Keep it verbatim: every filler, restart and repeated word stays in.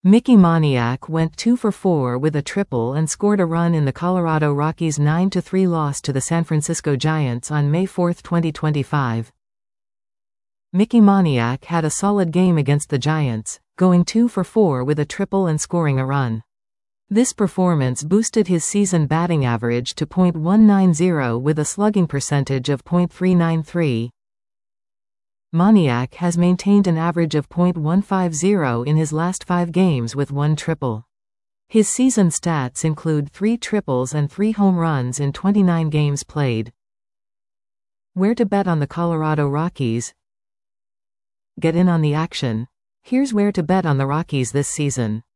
Mickey Moniak went two for four with a triple and scored a run in the Colorado Rockies' nine to three loss to the San Francisco Giants on May fourth, twenty twenty-five. Mickey Moniak had a solid game against the Giants, going two for four with a triple and scoring a run. This performance boosted his season batting average to point one nine zero with a slugging percentage of point three nine three. Moniak has maintained an average of point one five zero in his last five games with one triple. His season stats include three triples and three home runs in twenty-nine games played. Where to bet on the Colorado Rockies? Get in on the action. Here's where to bet on the Rockies this season.